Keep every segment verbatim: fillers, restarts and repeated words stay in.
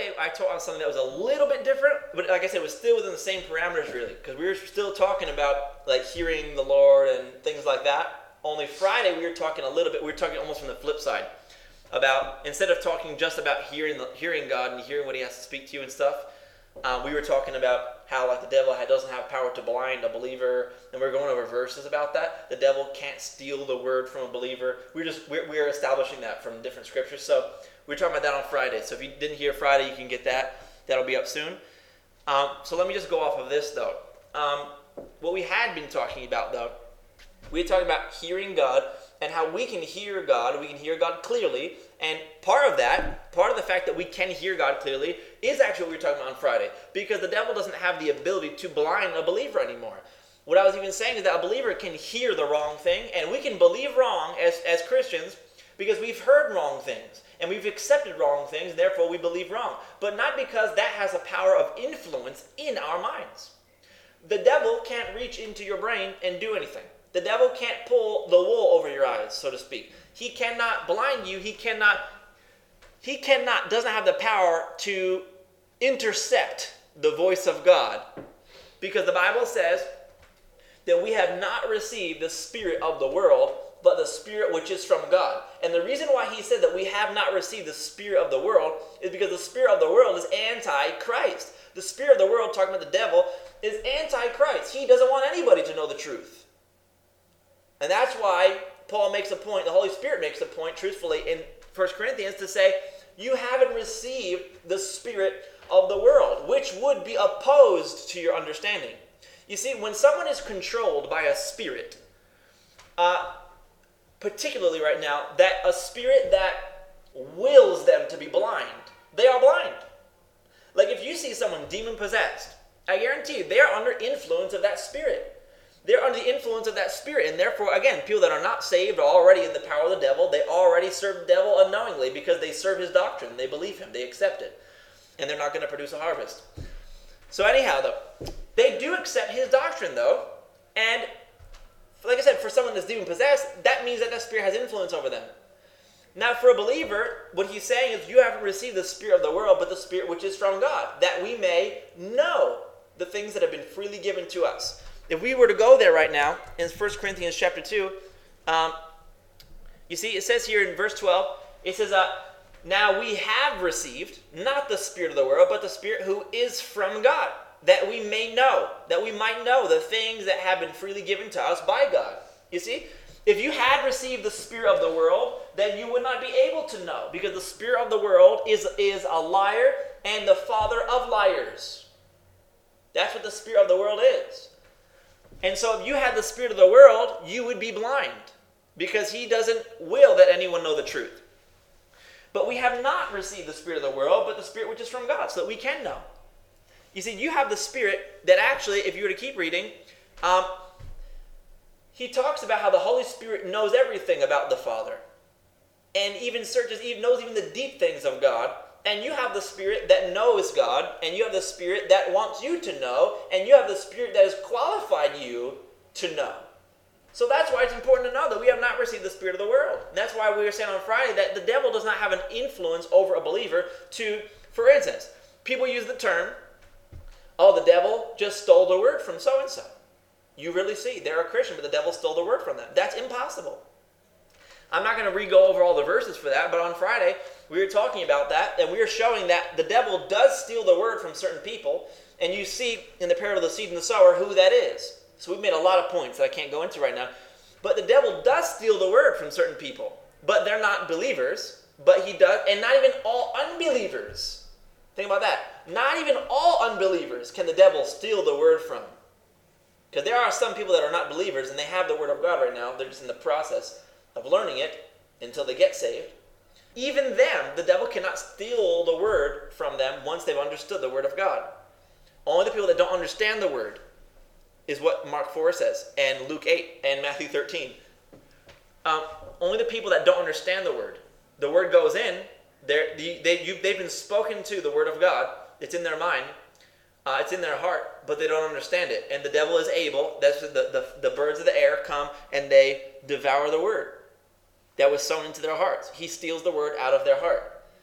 Friday, I taught on something that was a little bit different, but like I said, it was still within the same parameters, really, because we were still talking about like hearing the Lord and things like that. Only Friday, we were talking a little bit. We were talking almost from the flip side about, instead of talking just about hearing the, hearing God and hearing what He has to speak to you and stuff, um, we were talking about how like the devil doesn't have power to blind a believer, and we we're going over verses about that. The devil can't steal the word from a believer. We're just we're, we're establishing that from different scriptures. So we were talking about that on Friday. So if you didn't hear Friday, you can get that. That'll be up soon. Um, so let me just go off of this, though. Um, what we had been talking about, though, we were talking about hearing God and how we can hear God. We can hear God clearly. And part of that, part of the fact that we can hear God clearly is actually what we were talking about on Friday. Because the devil doesn't have the ability to blind a believer anymore. What I was even saying is that a believer can hear the wrong thing, and we can believe wrong as, as Christians because we've heard wrong things. And we've accepted wrong things, therefore we believe wrong. But not because that has a power of influence in our minds. The devil can't reach into your brain and do anything. The devil can't pull the wool over your eyes, so to speak. He cannot blind you. He cannot, he cannot, doesn't have the power to intercept the voice of God. Because the Bible says that we have not received the spirit of the world, but the spirit which is from God. And the reason why he said that we have not received the spirit of the world is because the spirit of the world is anti-Christ. The spirit of the world, talking about the devil, is anti-Christ. He doesn't want anybody to know the truth. And that's why Paul makes a point, the Holy Spirit makes a point, truthfully, in First Corinthians to say, you haven't received the spirit of the world, which would be opposed to your understanding. You see, when someone is controlled by a spirit, uh, particularly right now, that a spirit that wills them to be blind, they are blind. Like if you see someone demon-possessed, I guarantee you, they're under influence of that spirit. They're under the influence of that spirit, and therefore, again, people that are not saved are already in the power of the devil. They already serve the devil unknowingly because they serve his doctrine. They believe him. They accept it. And they're not going to produce a harvest. So anyhow, though, they do accept his doctrine, though, and like I said, for someone that's demon-possessed, that means that that spirit has influence over them. Now, for a believer, what he's saying is you haven't received the spirit of the world, but the spirit which is from God, that we may know the things that have been freely given to us. If we were to go there right now, in First Corinthians chapter two, um, you see, it says here in verse twelve, it says, uh, now we have received, not the spirit of the world, but the spirit who is from God, that we may know, that we might know the things that have been freely given to us by God. You see, if you had received the spirit of the world, then you would not be able to know, because the spirit of the world is, is a liar and the father of liars. That's what the spirit of the world is. And so if you had the spirit of the world, you would be blind, because he doesn't will that anyone know the truth. But we have not received the spirit of the world, but the spirit which is from God, so that we can know. You see, you have the spirit that actually, if you were to keep reading, um, he talks about how the Holy Spirit knows everything about the Father. And even searches, even knows even the deep things of God. And you have the spirit that knows God, and you have the spirit that wants you to know, and you have the spirit that has qualified you to know. So that's why it's important to know that we have not received the spirit of the world. And that's why we were saying on Friday that the devil does not have an influence over a believer to, for instance, people use the term, oh, the devil just stole the word from so-and-so. You really see, they're a Christian, but the devil stole the word from them. That's impossible. I'm not going to re-go over all the verses for that, but on Friday, we were talking about that, and we were showing that the devil does steal the word from certain people, and you see in the parable of the seed and the sower who that is. So we've made a lot of points that I can't go into right now. But the devil does steal the word from certain people, but they're not believers, but he does, and not even all unbelievers. Think about that. Not even all unbelievers can the devil steal the word from. Because there are some people that are not believers, and they have the word of God right now. They're just in the process of learning it until they get saved. Even them, the devil cannot steal the word from them once they've understood the word of God. Only the people that don't understand the word is what Mark four says, and Luke eight, and Matthew thirteen. Um, only the people that don't understand the word. The word goes in, they're, they, they, you, they've been spoken to the word of God. It's in their mind. Uh, it's in their heart, but they don't understand it. And the devil is able, that's the, the, the birds of the air come and they devour the word that was sown into their hearts. He steals the word out of their heart.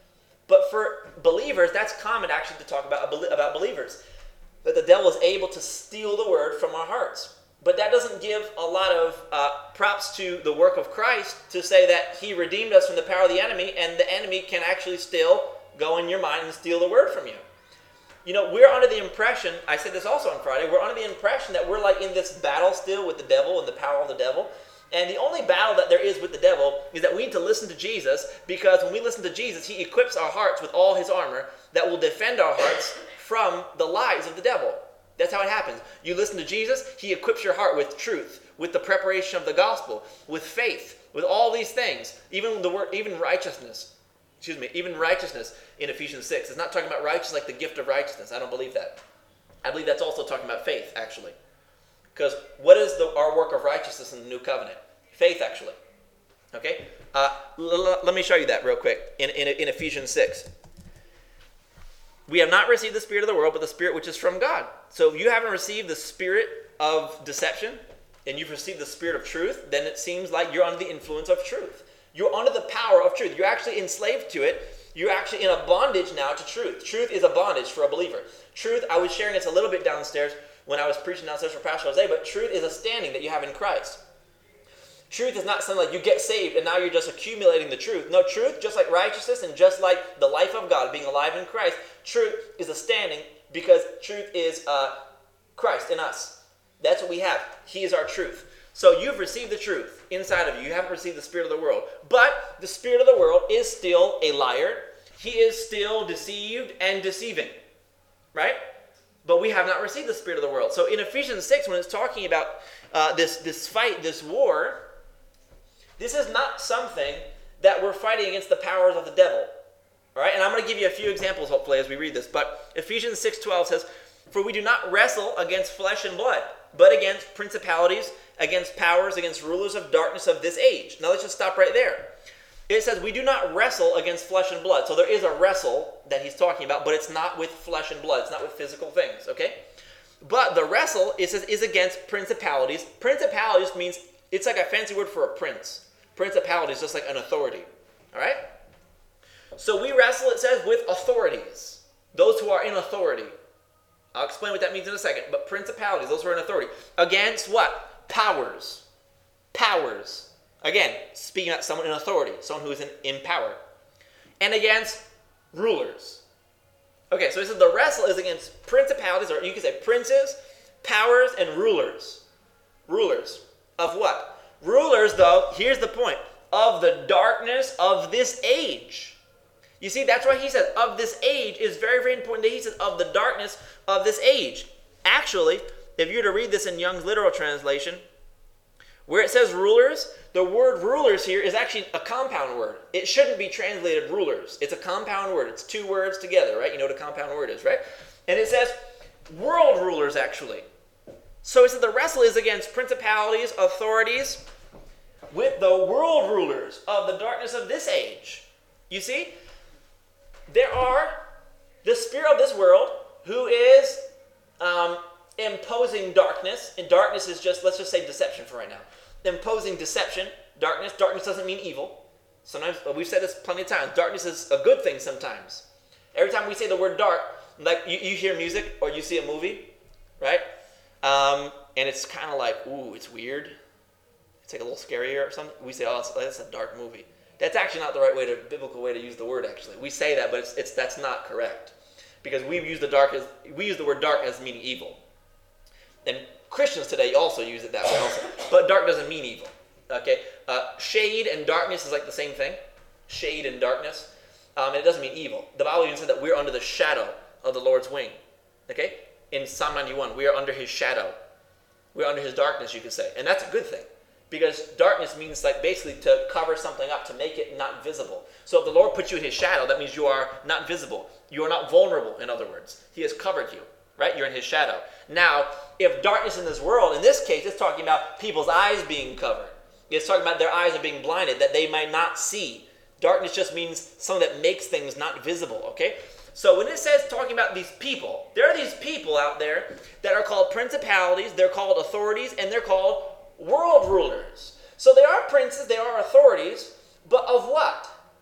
But for believers, that's common actually to talk about, about believers. That the devil is able to steal the word from our hearts. But that doesn't give a lot of uh, props to the work of Christ to say that he redeemed us from the power of the enemy, and the enemy can actually still go in your mind and steal the word from you. You know, we're under the impression, I said this also on Friday, we're under the impression that we're like in this battle still with the devil and the power of the devil. And the only battle that there is with the devil is that we need to listen to Jesus, because when we listen to Jesus, he equips our hearts with all his armor that will defend our hearts from the lies of the devil. That's how it happens. You listen to Jesus, he equips your heart with truth, with the preparation of the gospel, with faith, with all these things, even the word, even righteousness. Excuse me, even righteousness in Ephesians six. It's not talking about righteousness like the gift of righteousness. I don't believe that. I believe that's also talking about faith, actually. Because what is the, our work of righteousness in the new covenant? Faith, actually. Okay? Uh, l- l- let me show you that real quick in, in, in Ephesians six. We have not received the spirit of the world, but the spirit which is from God. So if you haven't received the spirit of deception, and you've received the spirit of truth, then it seems like you're under the influence of truth. You're under the power of truth. You're actually enslaved to it. You're actually in a bondage now to truth. Truth is a bondage for a believer. Truth, I was sharing this a little bit downstairs when I was preaching downstairs for Pastor Jose, but truth is a standing that you have in Christ. Truth is not something like you get saved and now you're just accumulating the truth. No, truth, just like righteousness and just like the life of God, being alive in Christ, truth is a standing because truth is uh, Christ in us. That's what we have. He is our truth. So you've received the truth inside of you. You haven't received the spirit of the world. But the spirit of the world is still a liar. He is still deceived and deceiving. Right? But we have not received the spirit of the world. So in Ephesians six, when it's talking about uh, this, this fight, this war, this is not something that we're fighting against the powers of the devil. All right? And I'm going to give you a few examples, hopefully, as we read this. But Ephesians six twelve says, "For we do not wrestle against flesh and blood, but against principalities, against powers, against rulers of darkness of this age." Now let's just stop right there. It says we do not wrestle against flesh and blood. So there is a wrestle that he's talking about, but it's not with flesh and blood. It's not with physical things, okay? But the wrestle, it says, is against principalities. Principalities means, it's like a fancy word for a prince. Principality is just like an authority, all right? So we wrestle, it says, with authorities, those who are in authority. I'll explain what that means in a second. But principalities, those who are in authority. Against what? Powers. Powers. Again, speaking about someone in authority, someone who is in, in power. And against rulers. Okay, so it says the wrestle is against principalities, or you can say princes, powers, and rulers. Rulers. Of what? Rulers, though, here's the point. Of the darkness of this age. You see, that's why he says, of this age is very, very important. That he says, of the darkness of this age. Actually, if you were to read this in Young's literal translation, where it says rulers, the word rulers here is actually a compound word. It shouldn't be translated rulers. It's a compound word. It's two words together, right? You know what a compound word is, right? And it says world rulers, actually. So it says the wrestle is against principalities, authorities, with the world rulers of the darkness of this age. You see? There are the spirit of this world who is um, imposing darkness. And darkness is just, let's just say deception for right now. Imposing deception, darkness. Darkness doesn't mean evil. Sometimes, we've said this plenty of times, darkness is a good thing sometimes. Every time we say the word dark, like you, you hear music or you see a movie, right? Um, and it's kind of like, ooh, it's weird. It's like a little scarier or something. We say, oh, it's, that's a dark movie. That's actually not the right way to, biblical way to use the word, actually. We say that, but it's, it's that's not correct. Because we use the dark as, we use the word dark as meaning evil. And Christians today also use it that way also. But dark doesn't mean evil. Okay? Uh, shade and darkness is like the same thing. Shade and darkness. Um, and it doesn't mean evil. The Bible even said that we're under the shadow of the Lord's wing. Okay? In Psalm ninety-one, we are under his shadow. We're under his darkness, you could say. And that's a good thing. Because darkness means like basically to cover something up, to make it not visible. So if the Lord puts you in his shadow, that means you are not visible. You are not vulnerable, in other words. He has covered you, right? You're in his shadow. Now, if darkness in this world, in this case, it's talking about people's eyes being covered. It's talking about their eyes are being blinded, that they might not see. Darkness just means something that makes things not visible, okay? So when it says talking about these people, there are these people out there that are called principalities, they're called authorities, and they're called world rulers. So they are princes, they are authorities, but of what?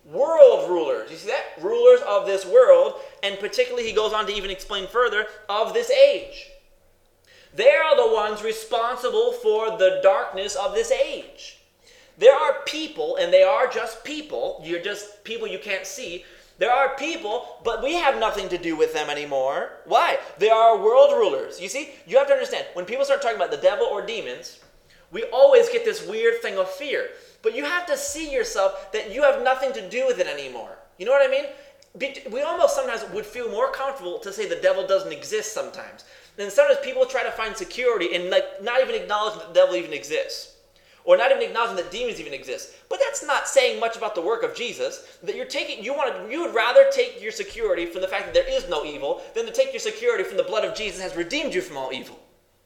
World rulers. You see that? Rulers of this world, and particularly he goes on to even explain further, of this age. They are the ones responsible for the darkness of this age. There are people, and they are just people. You're just people you can't see. There are people, but we have nothing to do with them anymore. Why? They are world rulers. You see, you have to understand, when people start talking about the devil or demons, we always get this weird thing of fear. But you have to see yourself that you have nothing to do with it anymore. You know what I mean? We almost sometimes would feel more comfortable to say the devil doesn't exist sometimes. And sometimes people try to find security and like not even acknowledge that the devil even exists. Or not even acknowledging that demons even exist. But that's not saying much about the work of Jesus. That you're taking, you want to, you would rather take your security from the fact that there is no evil than to take your security from the blood of Jesus has redeemed you from all evil.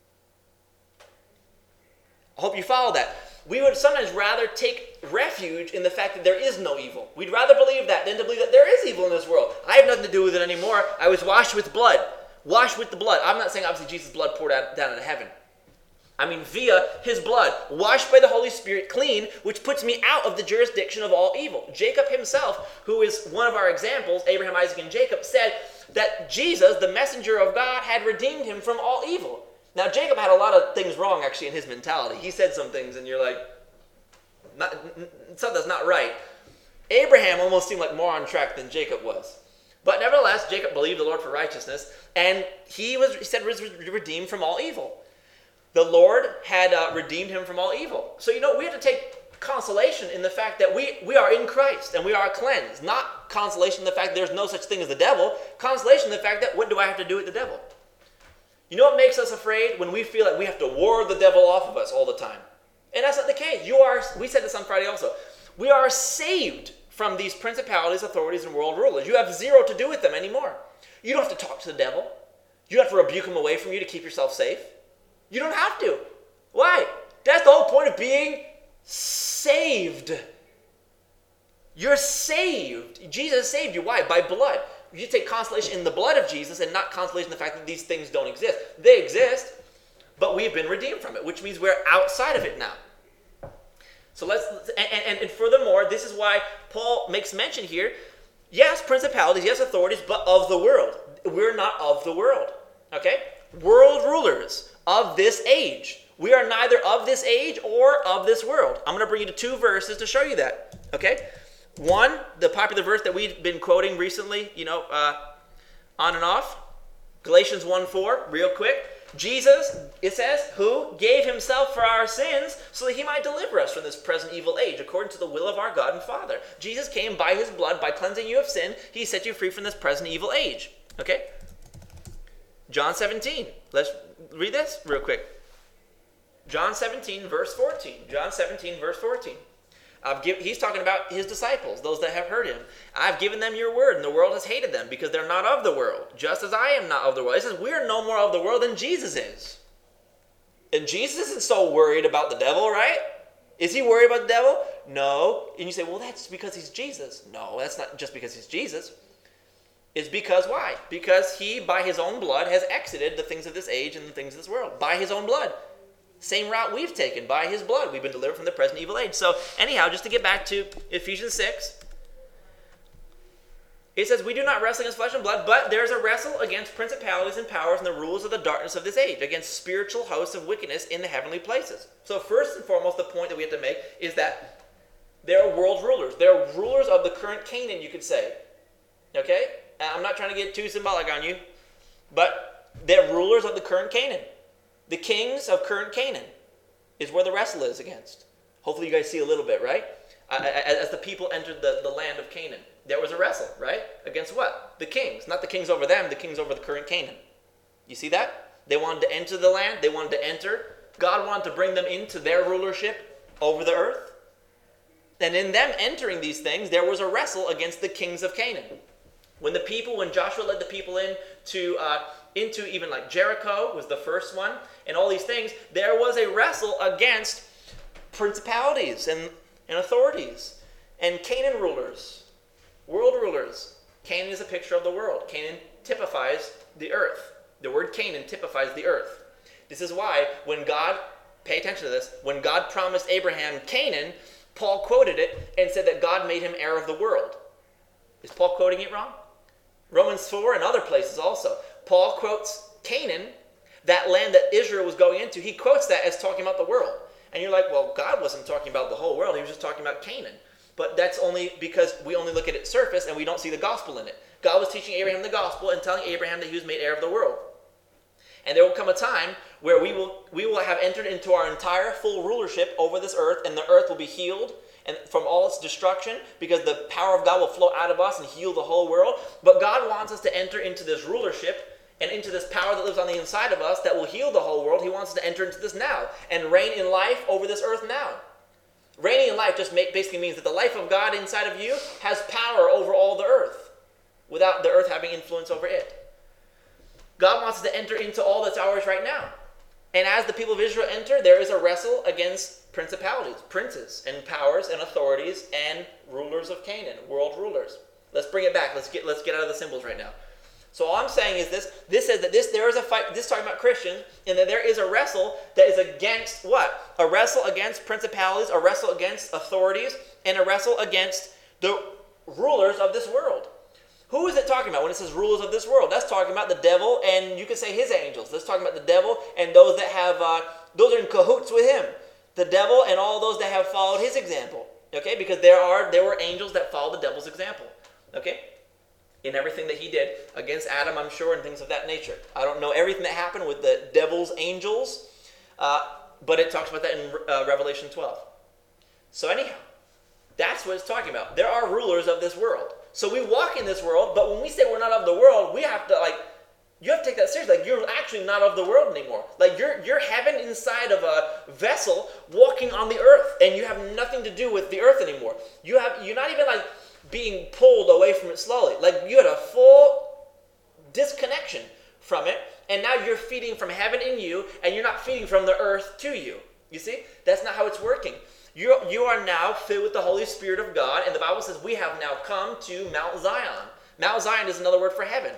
I hope you follow that. We would sometimes rather take refuge in the fact that there is no evil. We'd rather believe that than to believe that there is evil in this world. I have nothing to do with it anymore. I was washed with blood. Washed with the blood. I'm not saying obviously Jesus' blood poured out, down into heaven. I mean via his blood. Washed by the Holy Spirit, clean, which puts me out of the jurisdiction of all evil. Jacob himself, who is one of our examples, Abraham, Isaac, and Jacob, said that Jesus, the messenger of God, had redeemed him from all evil. Now, Jacob had a lot of things wrong, actually, in his mentality. He said some things, and you're like, not, something's not right. Abraham almost seemed like more on track than Jacob was. But nevertheless, Jacob believed the Lord for righteousness, and he was, he said, was redeemed from all evil. The Lord had uh, redeemed him from all evil. So, you know, we have to take consolation in the fact that we, we are in Christ, and we are cleansed. Not consolation in the fact that there's no such thing as the devil. Consolation in the fact that, what do I have to do with the devil? You know what makes us afraid? When we feel like we have to ward the devil off of us all the time. And that's not the case. You are, we said this on Friday also. We are saved from these principalities, authorities, and world rulers. You have zero to do with them anymore. You don't have to talk to the devil. You don't have to rebuke him away from you to keep yourself safe. You don't have to. Why? That's the whole point of being saved. You're saved. Jesus saved you. Why? By blood. You take consolation in the blood of Jesus and not consolation in the fact that these things don't exist. They exist, but we've been redeemed from it, which means we're outside of it now. So let's, and, and, and furthermore, this is why Paul makes mention here, yes, principalities, yes, authorities, but of the world. We're not of the world, okay? World rulers of this age. We are neither of this age or of this world. I'm going to bring you to two verses to show you that, okay? One, the popular verse that we've been quoting recently, you know, uh, on and off, Galatians one four, real quick. Jesus, it says, who gave himself for our sins so that he might deliver us from this present evil age, according to the will of our God and Father. Jesus came by his blood, by cleansing you of sin. He set you free from this present evil age. Okay? John seventeen. Let's read this real quick. John seventeen, verse fourteen. John seventeen, verse fourteen. I've give, he's talking about his disciples, those that have heard him. I've given them your word, and the world has hated them because they're not of the world, just as I am not of the world. He says we're no more of the world than Jesus is. And Jesus isn't so worried about the devil, right? Is he worried about the devil? No. And you say, well, that's because he's Jesus. No, that's not just because he's Jesus. It's because why? Because he, by his own blood, has exited the things of this age and the things of this world. By his own blood. Same route we've taken. By his blood, we've been delivered from the present evil age. So anyhow, just to get back to Ephesians six, it says, we do not wrestle against flesh and blood, but there is a wrestle against principalities and powers and the rulers of the darkness of this age, against spiritual hosts of wickedness in the heavenly places. So first and foremost, the point that we have to make is that there are world rulers. There are rulers of the current Canaan, you could say. Okay? I'm not trying to get too symbolic on you, but they're rulers of the current Canaan. The kings of current Canaan is where the wrestle is against. Hopefully you guys see a little bit, right? As the people entered the, the land of Canaan, there was a wrestle, right? Against what? The kings. Not the kings over them, the kings over the current Canaan. You see that? They wanted to enter the land. They wanted to enter. God wanted to bring them into their rulership over the earth. And in them entering these things, there was a wrestle against the kings of Canaan. When the people, when Joshua led the people in to... Uh, into even like Jericho was the first one, and all these things, there was a wrestle against principalities and, and authorities and Canaan rulers, world rulers. Canaan is a picture of the world. Canaan typifies the earth. The word Canaan typifies the earth. This is why when God, pay attention to this, when God promised Abraham Canaan, Paul quoted it and said that God made him heir of the world. Is Paul quoting it wrong? Romans four and other places also. Paul quotes Canaan, that land that Israel was going into. He quotes that as talking about the world. And you're like, well, God wasn't talking about the whole world. He was just talking about Canaan. But that's only because we only look at its surface and we don't see the gospel in it. God was teaching Abraham the gospel and telling Abraham that he was made heir of the world. And there will come a time where we will we will have entered into our entire full rulership over this earth, and the earth will be healed and from all its destruction, because the power of God will flow out of us and heal the whole world. But God wants us to enter into this rulership and into this power that lives on the inside of us that will heal the whole world. He wants us to enter into this now and reign in life over this earth now. Reigning in life just make, basically means that the life of God inside of you has power over all the earth without the earth having influence over it. God wants us to enter into all that's ours right now. And as the people of Israel enter, there is a wrestle against principalities, princes, and powers, and authorities, and rulers of Canaan, world rulers. Let's bring it back. Let's get let's get out of the symbols right now. So all I'm saying is this. This says that this there is a fight. This is talking about Christians, and that there is a wrestle that is against what? A wrestle against principalities, a wrestle against authorities, and a wrestle against the rulers of this world. Who is it talking about when it says rulers of this world? That's talking about the devil, and you could say his angels. That's talking about the devil and those that have, uh, those are in cahoots with him. The devil and all those that have followed his example. Okay, because there are there were angels that followed the devil's example. Okay, in everything that he did against Adam, I'm sure, and things of that nature. I don't know everything that happened with the devil's angels, uh, but it talks about that in uh, Revelation twelve. So anyhow, that's what it's talking about. There are rulers of this world. So we walk in this world, but when we say we're not of the world, we have to, like, you have to take that seriously. Like, you're actually not of the world anymore. Like, you're you're heaven inside of a vessel walking on the earth, and you have nothing to do with the earth anymore. You have, you're not even, like, being pulled away from it slowly. Like, you had a full disconnection from it, and now you're feeding from heaven in you, and you're not feeding from the earth to you. You see? That's not how it's working. You, you are now filled with the Holy Spirit of God, and the Bible says we have now come to Mount Zion. Mount Zion is another word for heaven.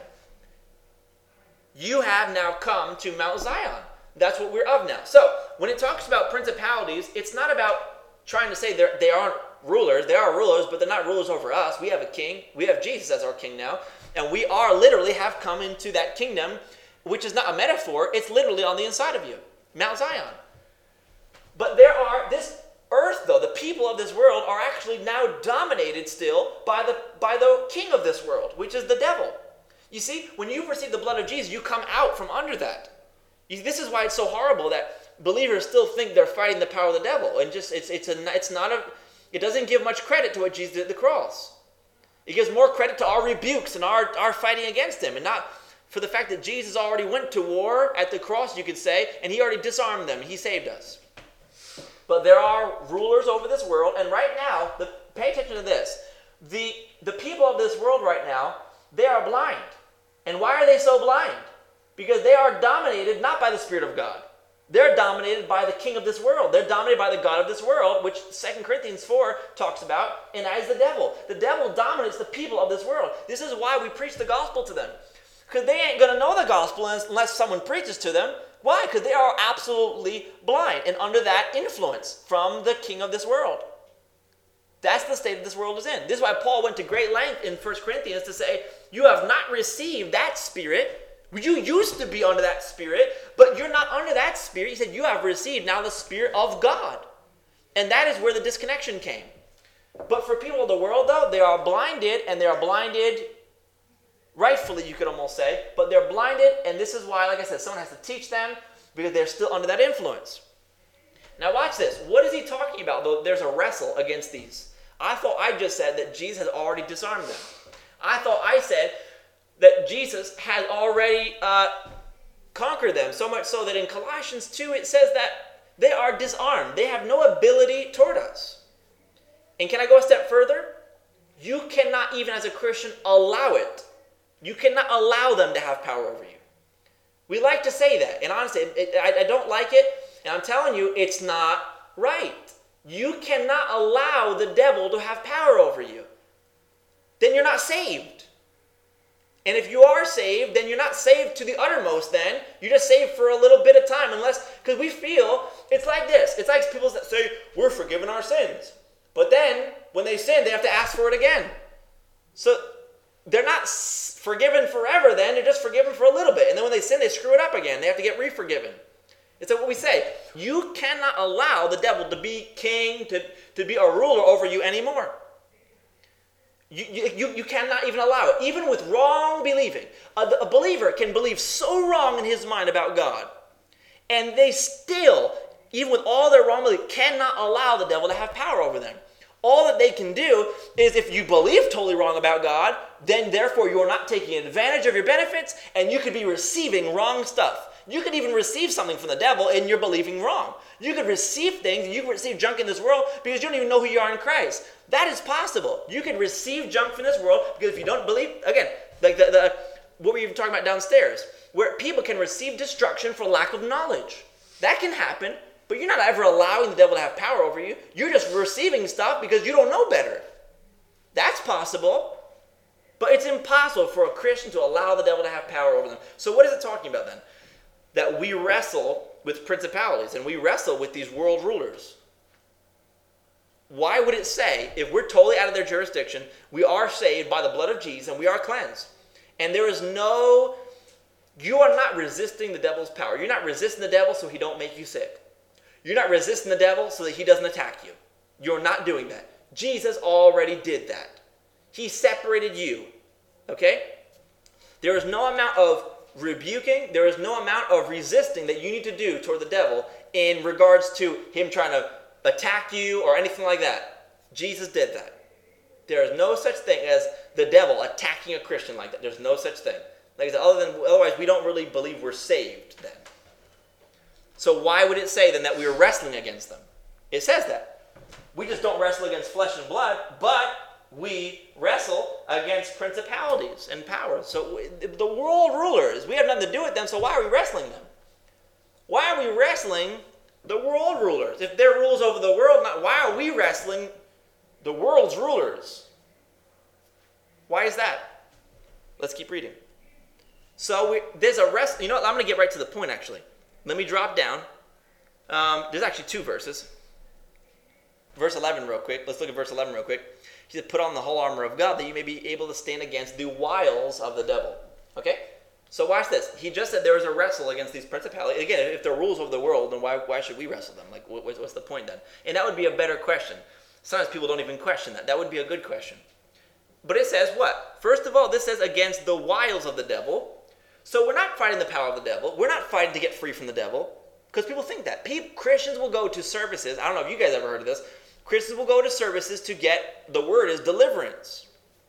You have now come to Mount Zion. That's what we're of now. So, when it talks about principalities, it's not about trying to say they aren't rulers. They are rulers, but they're not rulers over us. We have a king. We have Jesus as our king now, and we are literally have come into that kingdom, which is not a metaphor. It's literally on the inside of you, Mount Zion. But there are this earth, though, the people of this world are actually now dominated still by the by the king of this world, which is the devil. You see, when you've received the blood of Jesus, you come out from under that. You, this is why it's so horrible that believers still think they're fighting the power of the devil, and just it's it's a it's not a it doesn't give much credit to what Jesus did at the cross. It gives more credit to our rebukes and our our fighting against him, and not for the fact that Jesus already went to war at the cross, you could say, and he already disarmed them. He saved us. But there are rulers over this world, and right now, the, pay attention to this. The, the people of this world right now, they are blind. And why are they so blind? Because they are dominated not by the Spirit of God. They're dominated by the king of this world. They're dominated by the God of this world, which Second Corinthians four talks about, and that is the devil. The devil dominates the people of this world. This is why we preach the gospel to them. Because they ain't going to know the gospel unless someone preaches to them. Why? Because they are absolutely blind and under that influence from the king of this world. That's the state that this world is in. This is why Paul went to great length in First Corinthians to say, you have not received that spirit. You used to be under that spirit, but you're not under that spirit. He said, you have received now the Spirit of God. And that is where the disconnection came. But for people of the world, though, they are blinded, and they are blinded rightfully, you could almost say, but they're blinded, and this is why, like I said, someone has to teach them because they're still under that influence. Now watch this. What is he talking about, though? There's a wrestle against these. I thought I just said that Jesus has already disarmed them. I thought I said that Jesus had already uh, conquered them, so much so that in Colossians two it says that they are disarmed. They have no ability toward us. And can I go a step further? You cannot, even as a Christian, allow it. You cannot allow them to have power over you. We like to say that, and honestly, it, it, I, I don't like it, and I'm telling you, it's not right. You cannot allow the devil to have power over you. Then you're not saved. And if you are saved, then you're not saved to the uttermost then. You're just saved for a little bit of time, unless, because we feel, it's like this. It's like people that say, we're forgiven our sins. But then, when they sin, they have to ask for it again. So they're not forgiven forever then, they're just forgiven for a little bit. And then when they sin, they screw it up again. They have to get re-forgiven. It's like what we say. You cannot allow the devil to be king, to, to be a ruler over you anymore. You, you, you cannot even allow it. Even with wrong believing. A, a believer can believe so wrong in his mind about God. And they still, even with all their wrong belief, cannot allow the devil to have power over them. All that they can do is if you believe totally wrong about God, then therefore you are not taking advantage of your benefits and you could be receiving wrong stuff. You could even receive something from the devil and you're believing wrong. You could receive things, you could receive junk in this world because you don't even know who you are in Christ. That is possible. You could receive junk from this world because if you don't believe, again, like the, the what were you talking about downstairs, where people can receive destruction for lack of knowledge. That can happen. But you're not ever allowing the devil to have power over you. You're just receiving stuff because you don't know better. That's possible. But it's impossible for a Christian to allow the devil to have power over them. So what is it talking about then? That we wrestle with principalities and we wrestle with these world rulers. Why would it say, if we're totally out of their jurisdiction, we are saved by the blood of Jesus and we are cleansed? And there is no, you are not resisting the devil's power. You're not resisting the devil so he don't make you sick. You're not resisting the devil so that he doesn't attack you. You're not doing that. Jesus already did that. He separated you. Okay? There is no amount of rebuking, there is no amount of resisting that you need to do toward the devil in regards to him trying to attack you or anything like that. Jesus did that. There is no such thing as the devil attacking a Christian like that. There's no such thing. Like I said, other than, otherwise we don't really believe we're saved then. So why would it say then that we are wrestling against them? It says that. We just don't wrestle against flesh and blood, but we wrestle against principalities and powers. So the world rulers, we have nothing to do with them, so why are we wrestling them? Why are we wrestling the world rulers? If they're rules over the world, not, why are we wrestling the world's rulers? Why is that? Let's keep reading. So we, there's a rest. You know what? I'm going to get right to the point, actually. Let me drop down. Um, there's actually two verses. Verse eleven real quick. Let's look at verse eleven real quick. He said, put on the whole armor of God that you may be able to stand against the wiles of the devil. Okay? So watch this. He just said there is a wrestle against these principalities. Again, if they're rules of the world, then why, why should we wrestle them? Like, what, what's the point then? And that would be a better question. Sometimes people don't even question that. That would be a good question. But it says what? First of all, this says against the wiles of the devil. So we're not fighting the power of the devil. We're not fighting to get free from the devil. Because people think that. People, Christians will go to services. I don't know if you guys ever heard of this. Christians will go to services to get, the word is deliverance.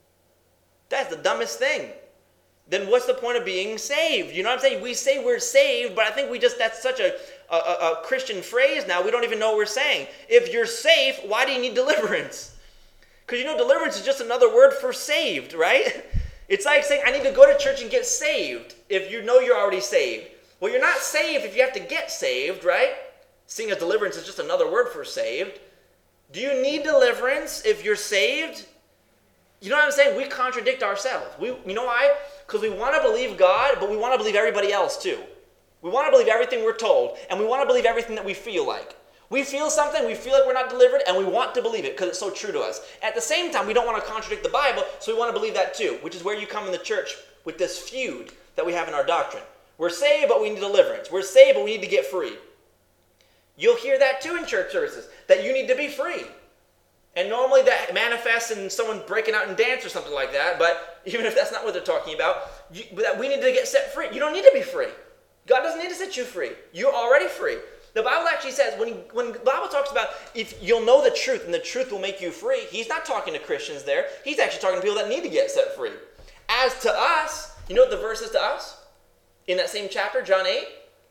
That's the dumbest thing. Then what's the point of being saved? You know what I'm saying? We say we're saved, but I think we just, that's such a, a, a Christian phrase now, we don't even know what we're saying. If you're safe, why do you need deliverance? Because you know deliverance is just another word for saved, right? It's like saying, I need to go to church and get saved if you know you're already saved. Well, you're not saved if you have to get saved, right? Seeing as deliverance is just another word for saved. Do you need deliverance if you're saved? You know what I'm saying? We contradict ourselves. We, you know why? Because we want to believe God, but we want to believe everybody else too. We want to believe everything we're told, and we want to believe everything that we feel like. We feel something, we feel like we're not delivered, and we want to believe it because it's so true to us. At the same time, we don't want to contradict the Bible, so we want to believe that too, which is where you come in the church with this feud that we have in our doctrine. We're saved, but we need deliverance. We're saved, but we need to get free. You'll hear that too in church services, that you need to be free. And normally that manifests in someone breaking out in dance or something like that, but even if that's not what they're talking about, you, that we need to get set free. You don't need to be free. God doesn't need to set you free. You're already free. The Bible actually says, when, he, when the Bible talks about if you'll know the truth and the truth will make you free, he's not talking to Christians there. He's actually talking to people that need to get set free. As to us, you know what the verse is to us? In that same chapter, John eight?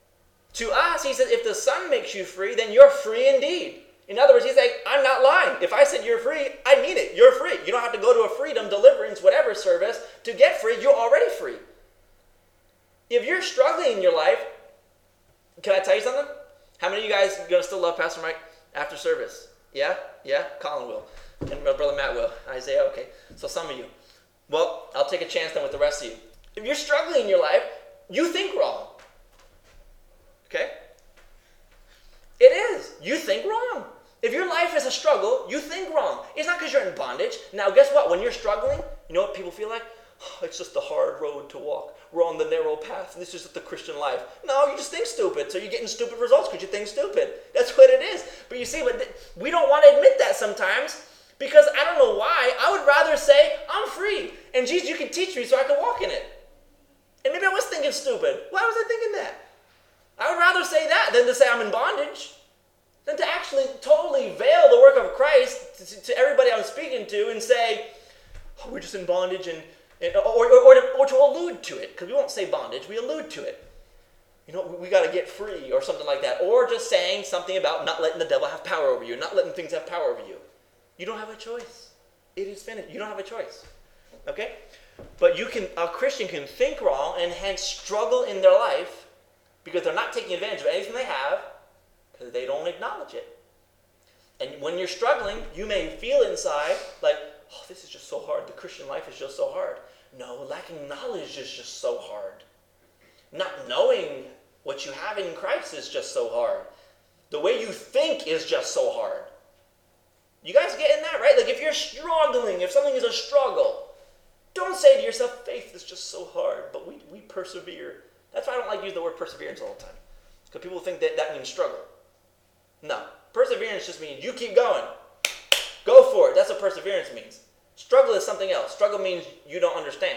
To us, he says, if the Son makes you free, then you're free indeed. In other words, he's like, I'm not lying. If I said you're free, I mean it. You're free. You don't have to go to a freedom, deliverance, whatever service to get free. You're already free. If you're struggling in your life, can I tell you something? How many of you guys are going to still love Pastor Mike after service? Yeah? Yeah? Colin will. And my brother Matt will. Isaiah, okay. So some of you. Well, I'll take a chance then with the rest of you. If you're struggling in your life, you think wrong. Okay? It is. You think wrong. If your life is a struggle, you think wrong. It's not because you're in bondage. Now, guess what? When you're struggling, you know what people feel like? Oh, it's just a hard road to walk. We're on the narrow path. This is just the Christian life. No, you just think stupid. So you're getting stupid results because you think stupid. That's what it is. But you see, but th- we don't want to admit that sometimes because I don't know why. I would rather say, I'm free. And Jesus, you can teach me so I can walk in it. And maybe I was thinking stupid. Why was I thinking that? I would rather say that than to say I'm in bondage. Than to actually totally veil the work of Christ to, to everybody I'm speaking to and say, oh, we're just in bondage, and, and or, or, or, to, or to allude to it, because we won't say bondage, we allude to it. You know, we, we got to get free or something like that. Or just saying something about not letting the devil have power over you, not letting things have power over you. You don't have a choice. It is finished. You don't have a choice. Okay? But you can, a Christian can think wrong and hence struggle in their life because they're not taking advantage of anything they have, because they don't acknowledge it. And when you're struggling, you may feel inside like, oh, this is just so hard. The Christian life is just so hard. No, lacking knowledge is just so hard. Not knowing what you have in Christ is just so hard. The way you think is just so hard. You guys getting that, right? Like if you're struggling, if something is a struggle, don't say to yourself, faith is just so hard, but we, we persevere. That's why I don't like to use the word perseverance all the time. Because people think that that means struggle. No. Perseverance just means you keep going. Go for it. That's what perseverance means. Struggle is something else. Struggle means you don't understand.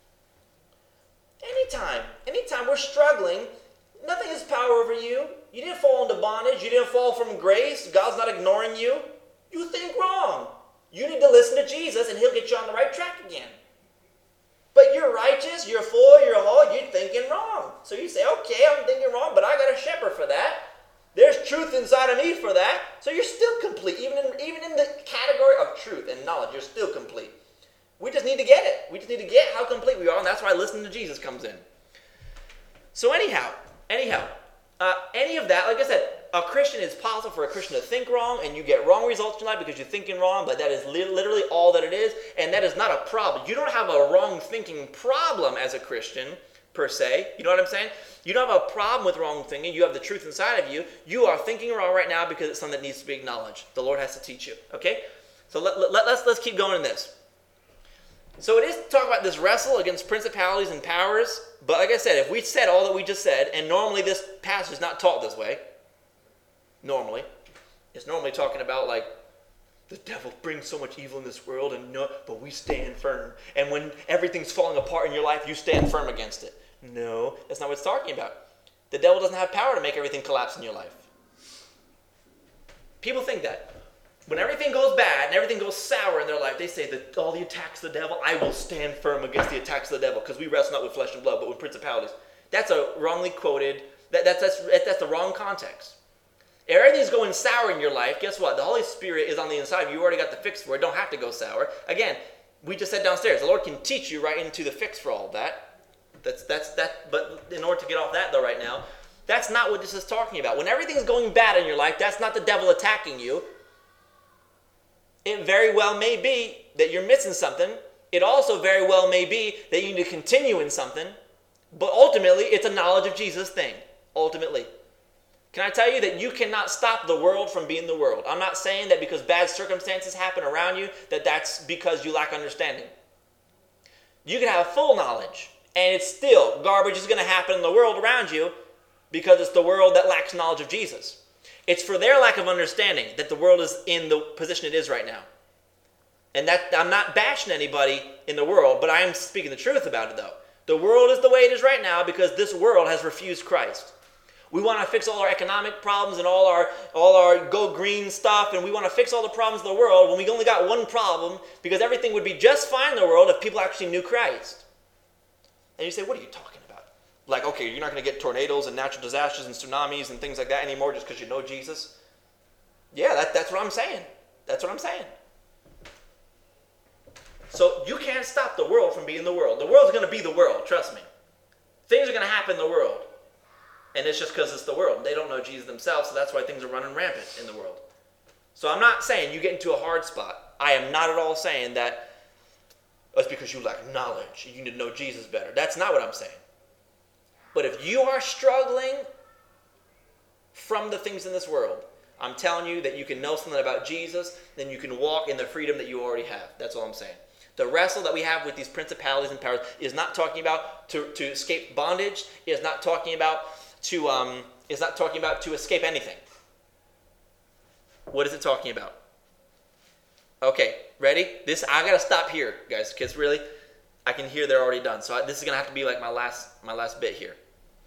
Anytime, anytime we're struggling, nothing has power over you. You didn't fall into bondage. You didn't fall from grace. God's not ignoring you. You think wrong. You need to listen to Jesus and he'll get you on the right track again. But you're righteous, you're full, you're whole, you're thinking wrong. So you say, okay, I'm thinking wrong, but I got a shepherd for that. There's truth inside of me for that. So you're still complete. Even in, even in the category of truth and knowledge, you're still complete. We just need to get it. We just need to get how complete we are, and that's why listening to Jesus comes in. So anyhow, anyhow, uh, any of that, like I said, a Christian, it's possible for a Christian to think wrong, and you get wrong results in life because you're thinking wrong, but that is li- literally all that it is, and that is not a problem. You don't have a wrong thinking problem as a Christian, per se. You know what I'm saying? You don't have a problem with wrong thinking. You have the truth inside of you. You are thinking wrong right now because it's something that needs to be acknowledged. The Lord has to teach you. Okay? So let, let, let's, let's keep going in this. So it is to talk about this wrestle against principalities and powers, but like I said, if we said all that we just said, and normally this passage is not taught this way, normally, it's normally talking about like, the devil brings so much evil in this world, and no, but we stand firm. And when everything's falling apart in your life, you stand firm against it. No, that's not what it's talking about. The devil doesn't have power to make everything collapse in your life. People think that. When everything goes bad and everything goes sour in their life, they say that all the attacks of the devil, I will stand firm against the attacks of the devil, because we wrestle not with flesh and blood, but with principalities. That's a wrongly quoted, that, that's, that's, that's the wrong context. If everything's going sour in your life, guess what? The Holy Spirit is on the inside of you. You already got the fix for it. Don't have to go sour. Again, we just said downstairs, the Lord can teach you right into the fix for all of that. That's that's that. But in order to get off that though right now, that's not what this is talking about. When everything's going bad in your life, that's not the devil attacking you. It very well may be that you're missing something. It also very well may be that you need to continue in something. But ultimately, it's a knowledge of Jesus thing. Ultimately. Can I tell you that you cannot stop the world from being the world? I'm not saying that because bad circumstances happen around you, that that's because you lack understanding. You can have full knowledge, and it's still, garbage is going to happen in the world around you because it's the world that lacks knowledge of Jesus. It's for their lack of understanding that the world is in the position it is right now. And that I'm not bashing anybody in the world, but I am speaking the truth about it though. The world is the way it is right now because this world has refused Christ. We want to fix all our economic problems and all our all our go green stuff, and we want to fix all the problems in the world when we only got one problem, because everything would be just fine in the world if people actually knew Christ. And you say, what are you talking about? Like, okay, you're not going to get tornadoes and natural disasters and tsunamis and things like that anymore just because you know Jesus? Yeah, that, that's what I'm saying. That's what I'm saying. So you can't stop the world from being the world. The world's going to be the world, trust me. Things are going to happen in the world. And it's just because it's the world. They don't know Jesus themselves, so that's why things are running rampant in the world. So I'm not saying you get into a hard spot. I am not at all saying that it's because you lack knowledge. You need to know Jesus better. That's not what I'm saying. But if you are struggling from the things in this world, I'm telling you that you can know something about Jesus, then you can walk in the freedom that you already have. That's all I'm saying. The wrestle that we have with these principalities and powers is not talking about to, to escape bondage. It is not talking about to um is not talking about to escape anything. What is it talking about? Okay, ready? This I gotta stop here, guys, because really, I can hear they're already done. So I, this is gonna have to be like my last my last bit here.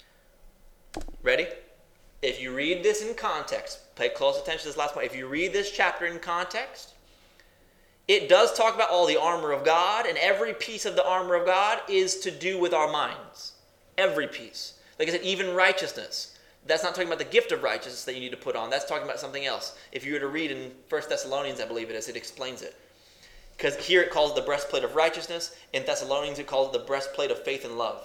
Ready? If you read this in context, pay close attention to this last point. If you read this chapter in context, it does talk about all the armor of God, and every piece of the armor of God is to do with our minds. Every piece. Like I said, even righteousness. That's not talking about the gift of righteousness that you need to put on. That's talking about something else. If you were to read in First Thessalonians, I believe it is, it explains it. Because here it calls it the breastplate of righteousness. In Thessalonians, it calls it the breastplate of faith and love.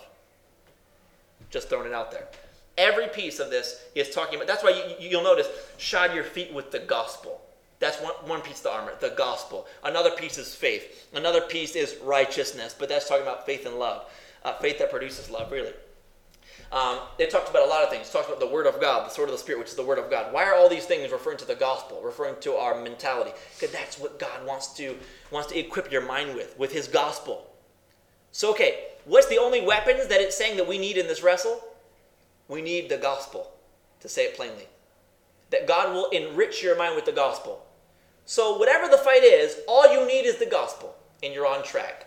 Just throwing it out there. Every piece of this is talking about, that's why you, you'll notice, shod your feet with the gospel. That's one, one piece of the armor, the gospel. Another piece is faith. Another piece is righteousness, but that's talking about faith and love. Uh, faith that produces love, really. Um, it talks about a lot of things. It talks about the word of God, the sword of the Spirit, which is the word of God. Why are all these things referring to the gospel, referring to our mentality? Because that's what God wants to, wants to equip your mind with, with his gospel. So, okay, what's the only weapons that it's saying that we need in this wrestle? We need the gospel, to say it plainly. That God will enrich your mind with the gospel. So whatever the fight is, all you need is the gospel, and you're on track.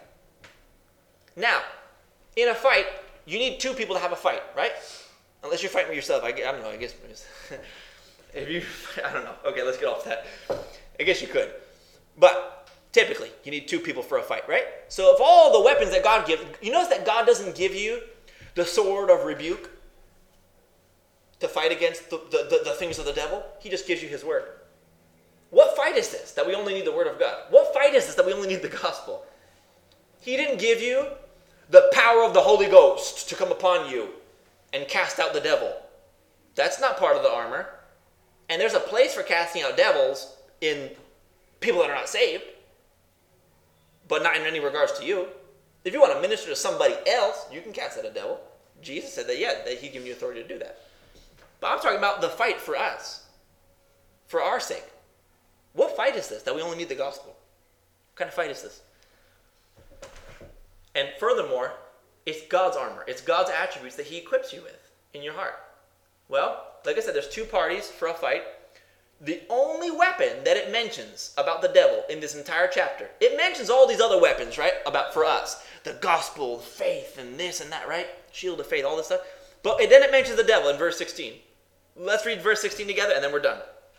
Now, in a fight, you need two people to have a fight, right? Unless you're fighting with yourself. I, I don't know, I guess. If you, I don't know. Okay, let's get off that. I guess you could. But typically, you need two people for a fight, right? So if all the weapons that God gives, you notice that God doesn't give you the sword of rebuke to fight against the, the, the, the things of the devil. He just gives you his word. What fight is this that we only need the word of God? What fight is this that we only need the gospel? He didn't give you the power of the Holy Ghost to come upon you and cast out the devil. That's not part of the armor. And there's a place for casting out devils in people that are not saved, but not in any regards to you. If you want to minister to somebody else, you can cast out a devil. Jesus said that, yeah, that he'd given you authority to do that. But I'm talking about the fight for us, for our sake. What fight is this that we only need the gospel? What kind of fight is this? And furthermore, it's God's armor. It's God's attributes that he equips you with in your heart. Well, like I said, there's two parties for a fight. The only weapon that it mentions about the devil in this entire chapter, it mentions all these other weapons, right, about for us. The gospel, faith, and this and that, right? Shield of faith, all this stuff. But then it mentions the devil in verse sixteen. Let's read verse sixteen together, and then we're done.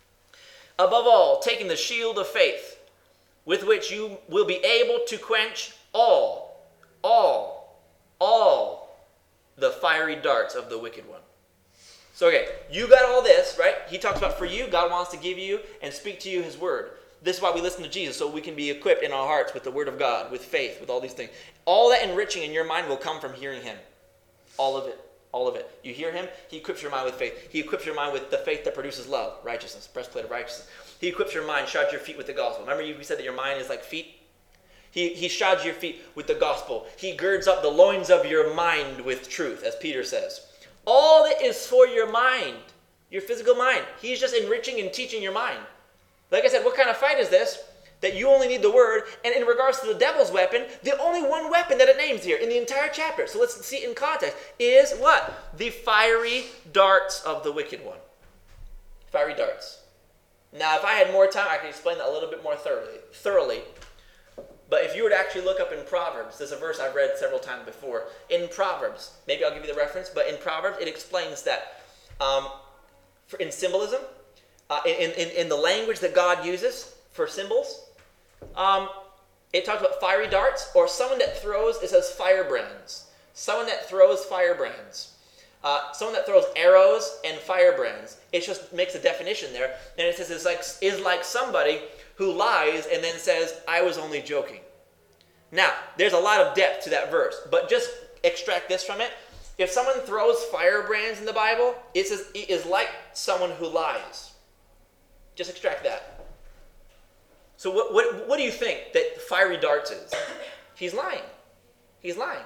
Above all, taking the shield of faith, with which you will be able to quench all, all, all the fiery darts of the wicked one. So, okay, you got all this, right? He talks about for you, God wants to give you and speak to you his word. This is why we listen to Jesus, so we can be equipped in our hearts with the word of God, with faith, with all these things. All that enriching in your mind will come from hearing him. All of it. All of it. You hear him, he equips your mind with faith. He equips your mind with the faith that produces love, righteousness, breastplate of righteousness. He equips your mind, shods your feet with the gospel. Remember you said that your mind is like feet? He, he shods your feet with the gospel. He girds up the loins of your mind with truth, as Peter says. All that is for your mind, your physical mind. He's just enriching and teaching your mind. Like I said, what kind of fight is this? That you only need the word. And in regards to the devil's weapon, the only one weapon that it names here in the entire chapter, so let's see it in context, is what? The fiery darts of the wicked one. Fiery darts. Now, if I had more time, I could explain that a little bit more thoroughly. thoroughly. But if you were to actually look up in Proverbs, there's a verse I've read several times before. In Proverbs, maybe I'll give you the reference, but in Proverbs, it explains that um, for, in symbolism, uh, in, in, in the language that God uses for symbols, um, it talks about fiery darts, or someone that throws, it says firebrands. Someone that throws firebrands. Uh, someone that throws arrows and firebrands. It just makes a definition there. And it says it's like, is like somebody who lies and then says, I was only joking. Now, there's a lot of depth to that verse, but just extract this from it. If someone throws firebrands in the Bible, it says it is like someone who lies. Just extract that. So what, what, what do you think that fiery darts is? He's lying. He's lying.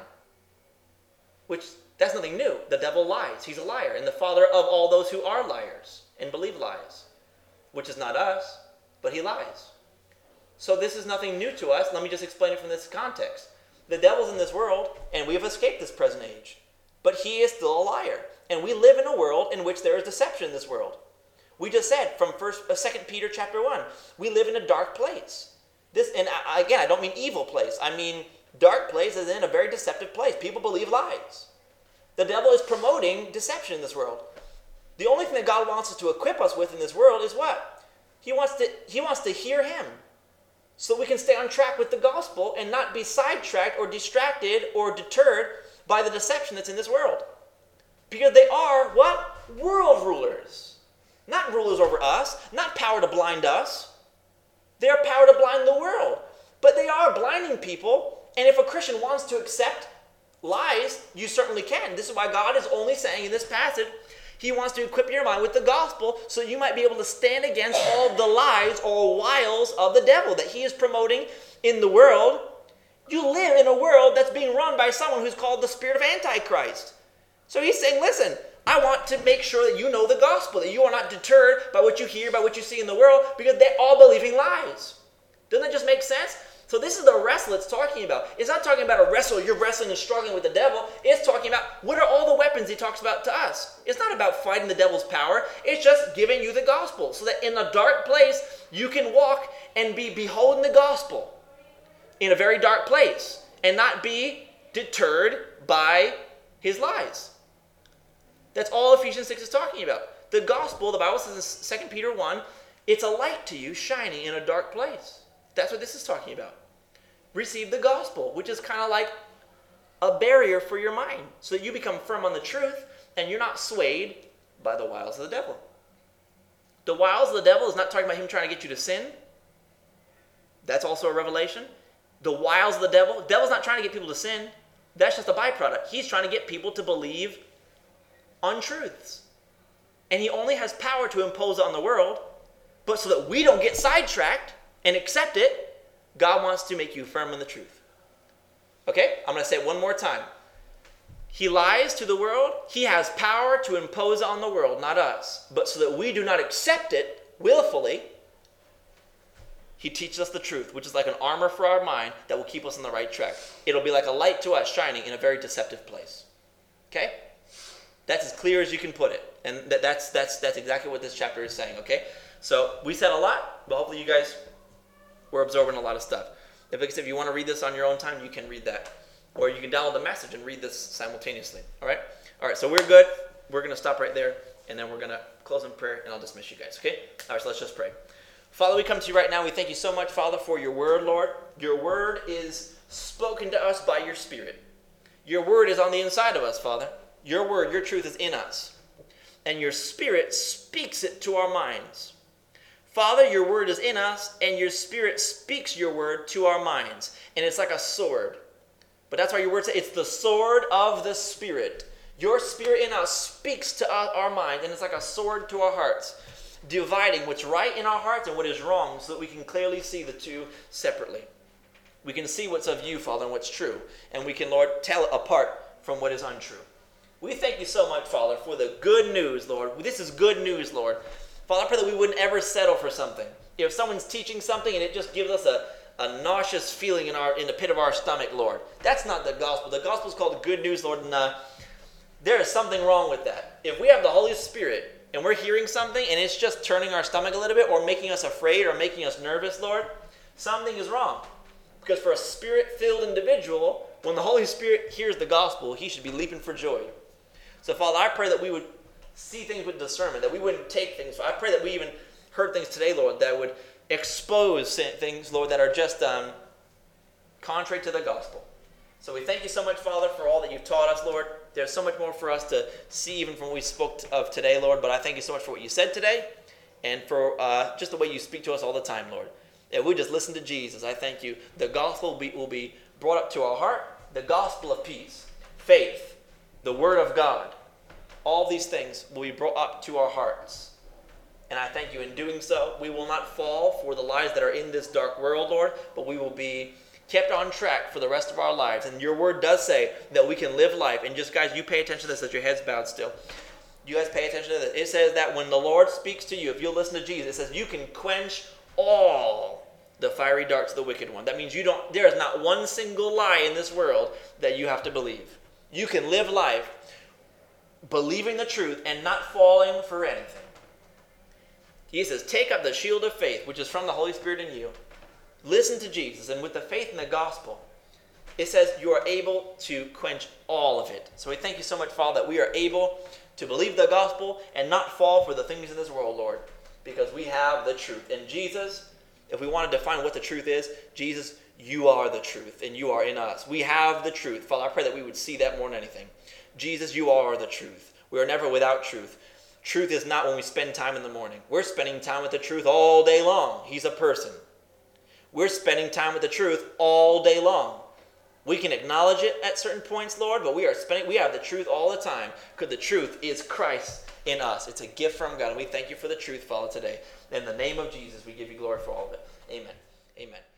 Which, that's nothing new. The devil lies. He's a liar and the father of all those who are liars and believe lies. which is not us, but he lies. So this is nothing new to us. Let me just explain it from this context. The devil's in this world, and we have escaped this present age. But he is still a liar. And we live in a world in which there is deception in this world. We just said from first, uh, Second Peter chapter one, we live in a dark place. This, and I, again, I don't mean evil place. I mean dark place is in a very deceptive place. People believe lies. The devil is promoting deception in this world. The only thing that God wants us to equip us with in this world is what? He wants to, he wants to hear him so we can stay on track with the gospel and not be sidetracked or distracted or deterred by the deception that's in this world. Because they are what? World rulers. Not rulers over us, not power to blind us. They are power to blind the world. But they are blinding people, and if a Christian wants to accept lies, you certainly can. This is why God is only saying in this passage, he wants to equip your mind with the gospel so you might be able to stand against all the lies or wiles of the devil that he is promoting in the world. You live in a world that's being run by someone who's called the spirit of Antichrist. So he's saying, listen, I want to make sure that you know the gospel, that you are not deterred by what you hear, by what you see in the world, because they're all believing lies. Doesn't that just make sense? So this is the wrestle it's talking about. It's not talking about a wrestle, you're wrestling and struggling with the devil. It's talking about what are all the weapons he talks about to us. It's not about fighting the devil's power. It's just giving you the gospel so that in a dark place, you can walk and be beholding the gospel in a very dark place and not be deterred by his lies. That's all Ephesians six is talking about. The gospel, the Bible says in Second Peter one, it's a light to you shining in a dark place. That's what this is talking about. Receive the gospel, which is kind of like a barrier for your mind so that you become firm on the truth and you're not swayed by the wiles of the devil. The wiles of the devil is not talking about him trying to get you to sin. That's also a revelation. The wiles of the devil, the devil's not trying to get people to sin. That's just a byproduct. He's trying to get people to believe untruths. And he only has power to impose on the world, but so that we don't get sidetracked and accept it, God wants to make you firm in the truth. Okay? I'm going to say it one more time. He lies to the world. He has power to impose on the world, not us. But so that we do not accept it willfully, he teaches us the truth, which is like an armor for our mind that will keep us on the right track. It'll be like a light to us shining in a very deceptive place. Okay? That's as clear as you can put it. And that, that's, that's, that's exactly what this chapter is saying, okay? So we said a lot, but hopefully you guys were absorbing a lot of stuff. If, if you want to read this on your own time, you can read that. Or you can download the message and read this simultaneously, all right? All right, so we're good. We're going to stop right there, and then we're going to close in prayer, and I'll dismiss you guys, okay? All right, so let's just pray. Father, we come to you right now. We thank you so much, Father, for your word, Lord. Your word is spoken to us by your Spirit. Your word is on the inside of us, Father. Your word, your truth is in us. And your Spirit speaks it to our minds. Father, your word is in us, and your Spirit speaks your word to our minds. And it's like a sword. But that's why your word says it's the sword of the Spirit. Your Spirit in us speaks to our minds, and it's like a sword to our hearts, dividing what's right in our hearts and what is wrong so that we can clearly see the two separately. We can see what's of you, Father, and what's true. And we can, Lord, tell it apart from what is untrue. We thank you so much, Father, for the good news, Lord. This is good news, Lord. Father, I pray that we wouldn't ever settle for something. If someone's teaching something and it just gives us a, a nauseous feeling in our in the pit of our stomach, Lord, that's not the gospel. The gospel is called good news, Lord, and uh, there is something wrong with that. If we have the Holy Spirit and we're hearing something and it's just turning our stomach a little bit or making us afraid or making us nervous, Lord, something is wrong. Because for a Spirit-filled individual, when the Holy Spirit hears the gospel, he should be leaping for joy. So, Father, I pray that we would see things with discernment, that we wouldn't take things. I pray that we even heard things today, Lord, that would expose things, Lord, that are just um, contrary to the gospel. So we thank you so much, Father, for all that you've taught us, Lord. There's so much more for us to see even from what we spoke of today, Lord, but I thank you so much for what you said today and for uh, just the way you speak to us all the time, Lord. If we just listen to Jesus, I thank you. The gospel will be, will be brought up to our heart, the gospel of peace, faith, the word of God. All these things will be brought up to our hearts. And I thank you in doing so. We will not fall for the lies that are in this dark world, Lord, but we will be kept on track for the rest of our lives. And your word does say that we can live life. And just, guys, you pay attention to this as your head's bowed still. You guys pay attention to this. It says that when the Lord speaks to you, if you'll listen to Jesus, it says you can quench all the fiery darts of the wicked one. That means you don't. There is not one single lie in this world that you have to believe. You can live life believing the truth and not falling for anything. He says, take up the shield of faith, which is from the Holy Spirit in you. Listen to Jesus, and with the faith in the gospel, it says you are able to quench all of it. So we thank you so much, Father, that we are able to believe the gospel and not fall for the things in this world, Lord, because we have the truth. And Jesus, if we want to define what the truth is, Jesus, you are the truth, and you are in us. We have the truth. Father, I pray that we would see that more than anything. Jesus, you are the truth. We are never without truth. Truth is not when we spend time in the morning. We're spending time with the truth all day long. He's a person. We're spending time with the truth all day long. We can acknowledge it at certain points, Lord, but we are spending, we have the truth all the time, because the truth is Christ in us. It's a gift from God, and we thank you for the truth, Father, today. In the name of Jesus, we give you glory for all of it. Amen. Amen.